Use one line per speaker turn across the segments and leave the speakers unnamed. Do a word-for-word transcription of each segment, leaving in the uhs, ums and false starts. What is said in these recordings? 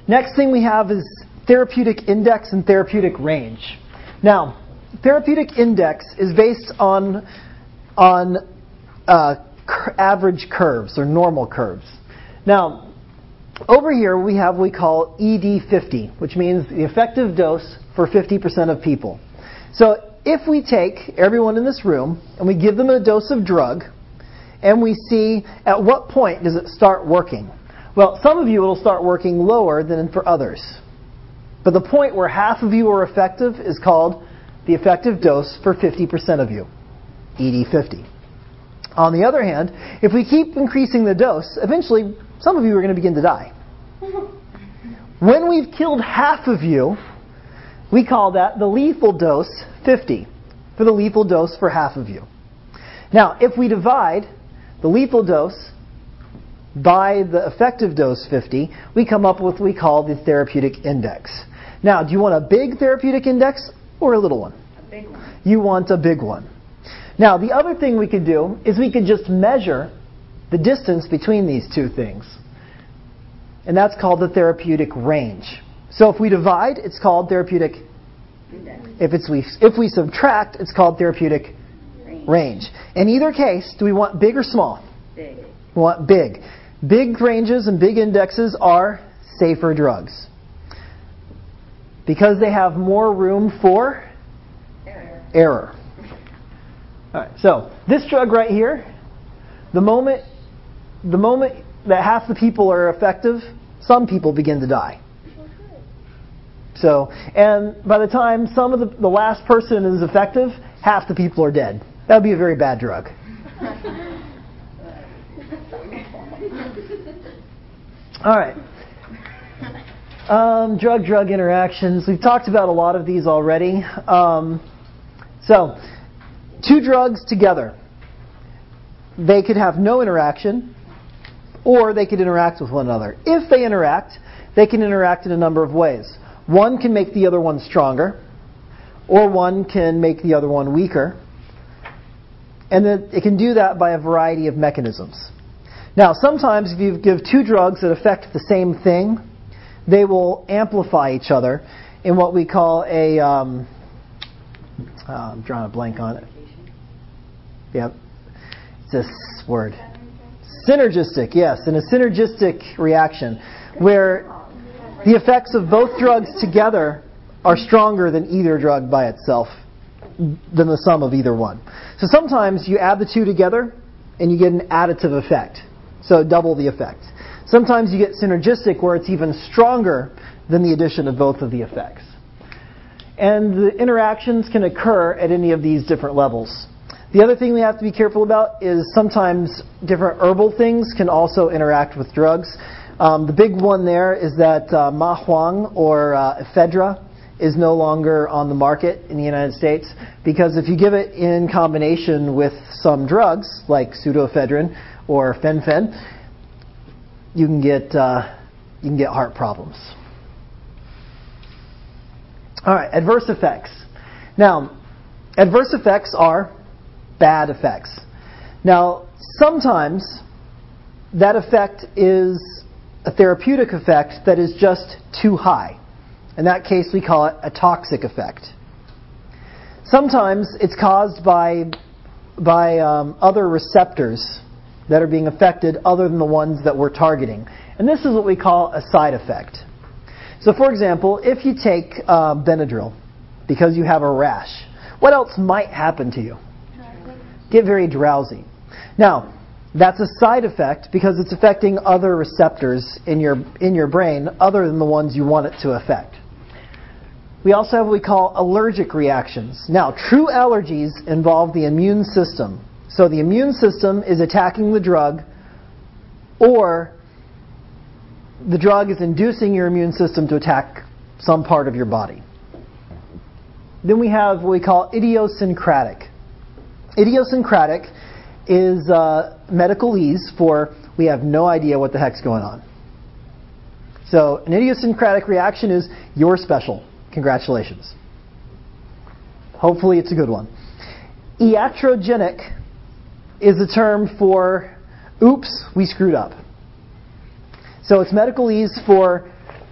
Next thing we have is therapeutic index and therapeutic range. Now, therapeutic index is based on, on uh, cur- average curves or normal curves. Now, over here we have what we call E D fifty, which means the effective dose for fifty percent of people. So if we take everyone in this room and we give them a dose of drug and we see at what point does it start working. Well, some of you it will start working lower than for others. But the point where half of you are effective is called the effective dose for fifty percent of you, E D fifty. On the other hand, if we keep increasing the dose, eventually some of you are going to begin to die. When we've killed half of you, we call that the lethal dose fifty, for the lethal dose for half of you. Now, if we divide the lethal dose by the effective dose fifty, we come up with what we call the therapeutic index. Now, do you want a big therapeutic index or a little one?
A big one.
You want a big one. Now, the other thing we could do is we could just measure the distance between these two things. And that's called the therapeutic range. So if we divide, it's called therapeutic
Index.
If it's we if we subtract, it's called therapeutic
Range.
range. In either case, do we want big or small?
Big.
We want big. Big ranges and big indexes are safer drugs because they have more room for
Error.
error. All right. So this drug right here, the moment the moment that half the people are effective, some people begin to die. So, and by the time some of the, the last person is effective, half the people are dead. That would be a very bad drug. All right. Um, drug-drug interactions. We've talked about a lot of these already. Um, so, two drugs together. They could have no interaction, or they could interact with one another. If they interact, they can interact in a number of ways. One can make the other one stronger, or one can make the other one weaker. And then it can do that by a variety of mechanisms. Now, sometimes if you give two drugs that affect the same thing, they will amplify each other in what we call a... Um, uh, I'm drawing a blank on it. Yep. It's this word. Synergistic, yes, in a synergistic reaction, where the effects of both drugs together are stronger than either drug by itself, than the sum of either one. So sometimes you add the two together and you get an additive effect, so double the effect. Sometimes you get synergistic where it's even stronger than the addition of both of the effects. And the interactions can occur at any of these different levels. The other thing we have to be careful about is sometimes different herbal things can also interact with drugs. Um, the big one there is that uh, Ma Huang or uh, ephedra is no longer on the market in the United States because if you give it in combination with some drugs like pseudoephedrine or fen-phen, you can get uh, you can get heart problems. All right, adverse effects. Now, adverse effects are bad effects. Now, sometimes that effect is a therapeutic effect that is just too high. In that case, we call it a toxic effect. Sometimes it's caused by, by um, other receptors that are being affected other than the ones that we're targeting. And this is what we call a side effect. So, for example, if you take uh, Benadryl because you have a rash, what else might happen to you? Get very drowsy. Now, that's a side effect because it's affecting other receptors in your in your brain other than the ones you want it to affect. We also have what we call allergic reactions. Now, true allergies involve the immune system. So the immune system is attacking the drug, or the drug is inducing your immune system to attack some part of your body. Then we have what we call idiosyncratic. Idiosyncratic is uh, medicalese for we have no idea what the heck's going on. So an idiosyncratic reaction is you're special. Congratulations. Hopefully it's a good one. Iatrogenic is a term for oops, we screwed up. So it's medicalese for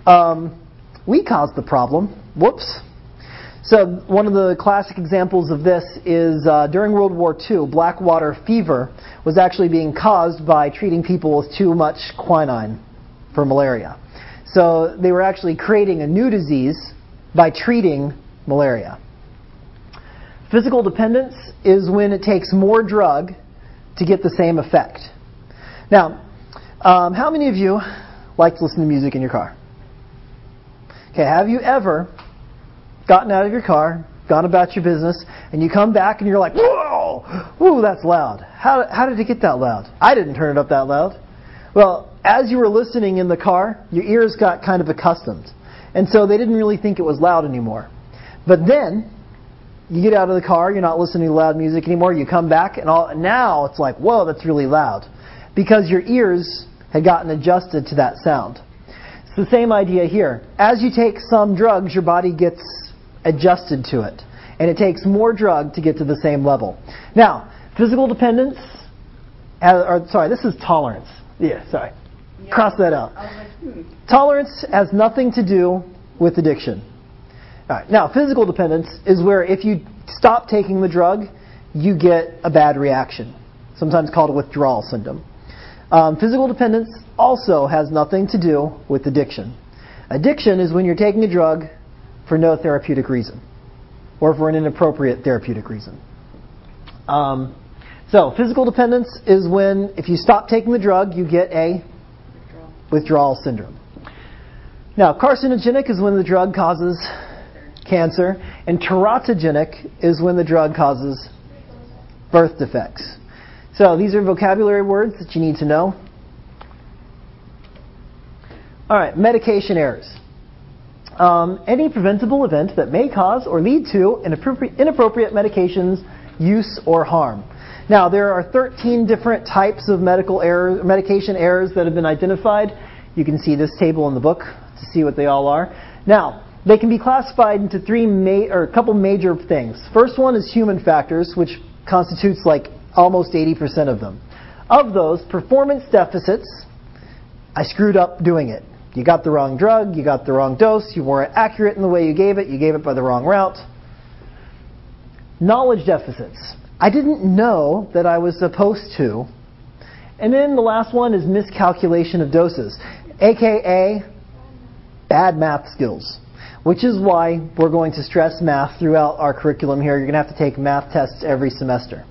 um, we caused the problem. Whoops. So one of the classic examples of this is uh, during World War Two, Blackwater fever was actually being caused by treating people with too much quinine for malaria. So they were actually creating a new disease by treating malaria. Physical dependence is when it takes more drug to get the same effect. Now, um, how many of you like to listen to music in your car? Okay, have you ever gotten out of your car, gone about your business, and you come back and you're like, whoa, whoa, that's loud. How, how did it get that loud? I didn't turn it up that loud. Well, as you were listening in the car, your ears got kind of accustomed. And so they didn't really think it was loud anymore. But then, you get out of the car, you're not listening to loud music anymore, you come back, and all, now it's like, whoa, that's really loud. Because your ears had gotten adjusted to that sound. It's the same idea here. As you take some drugs, your body gets adjusted to it. And it takes more drug to get to the same level. Now, physical dependence, uh, or sorry, this is tolerance. Yeah, sorry.
Yeah.
Cross that out.
I was like, hmm.
Tolerance has nothing to do with addiction. All right. Now, physical dependence is where if you stop taking the drug, you get a bad reaction, sometimes called a withdrawal syndrome. Um, physical dependence also has nothing to do with addiction. Addiction is when you're taking a drug for no therapeutic reason, or for an inappropriate therapeutic reason. Um, so, physical dependence is when if you stop taking the drug, you get a withdrawal, withdrawal syndrome. Now, carcinogenic is when the drug causes cancer, and teratogenic is when the drug causes birth defects. So these are vocabulary words that you need to know. All right, medication errors. Um, any preventable event that may cause or lead to inappropriate, inappropriate medications use or harm. Now, there are thirteen different types of medical errors, medication errors that have been identified. You can see this table in the book to see what they all are. Now, they can be classified into three ma- or a couple major things. First one is human factors, which constitutes like almost eighty percent of them. Of those, performance deficits, I screwed up doing it. You got the wrong drug, you got the wrong dose, you weren't accurate in the way you gave it, you gave it by the wrong route. Knowledge deficits. I didn't know that I was supposed to. And then the last one is miscalculation of doses, aka bad math skills. Which is why we're going to stress math throughout our curriculum here. You're going to have to take math tests every semester.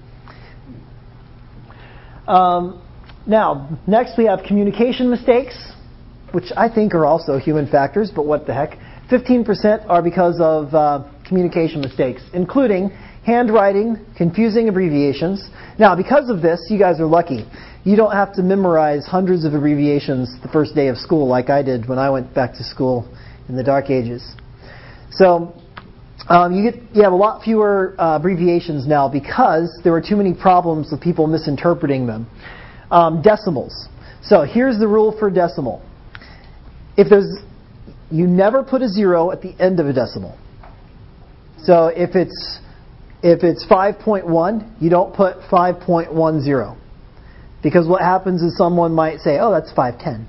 Um, now, next we have communication mistakes, which I think are also human factors, but what the heck. fifteen percent are because of uh, communication mistakes, including handwriting, confusing abbreviations. Now, because of this, you guys are lucky. You don't have to memorize hundreds of abbreviations the first day of school like I did when I went back to school in the dark ages. So um, you get you have a lot fewer uh, abbreviations now because there were too many problems with people misinterpreting them. Um, decimals. So here's the rule for decimal. If there's, you never put a zero at the end of a decimal. So if it's if it's five point one, you don't put five point one zero, because what happens is someone might say, "Oh, that's five ten."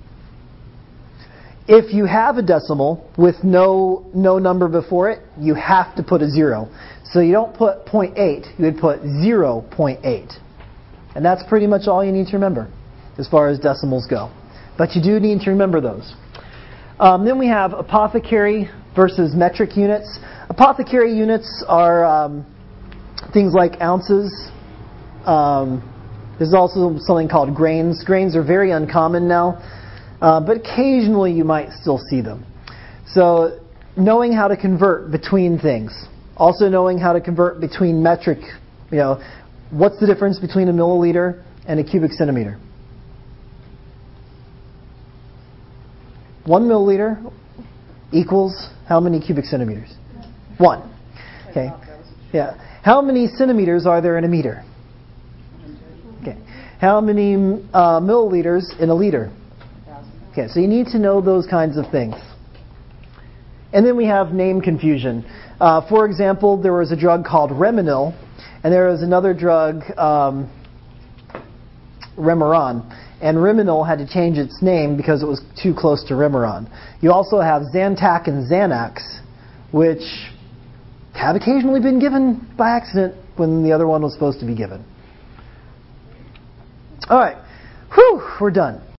If you have a decimal with no no number before it, you have to put a zero. So you don't put zero point eight, you would put zero point eight. And that's pretty much all you need to remember as far as decimals go. But you do need to remember those. Um, then we have apothecary versus metric units. Apothecary units are um, things like ounces. Um, there's also something called grains. Grains are very uncommon now. Uh, but occasionally you might still see them. So knowing how to convert between things. Also knowing how to convert between metric, you know, what's the difference between a milliliter and a cubic centimeter? One milliliter equals how many cubic centimeters? One. Okay. Yeah. How many centimeters are there in a meter? Okay. How many uh, milliliters in a liter? Okay, so you need to know those kinds of things. And then we have name confusion. Uh, for example, there was a drug called Remenil, and there was another drug, um, Remeron. and Rimonil had to change its name because it was too close to Remeron. You also have Zantac and Xanax, which have occasionally been given by accident when the other one was supposed to be given. All right. Whew, we're done.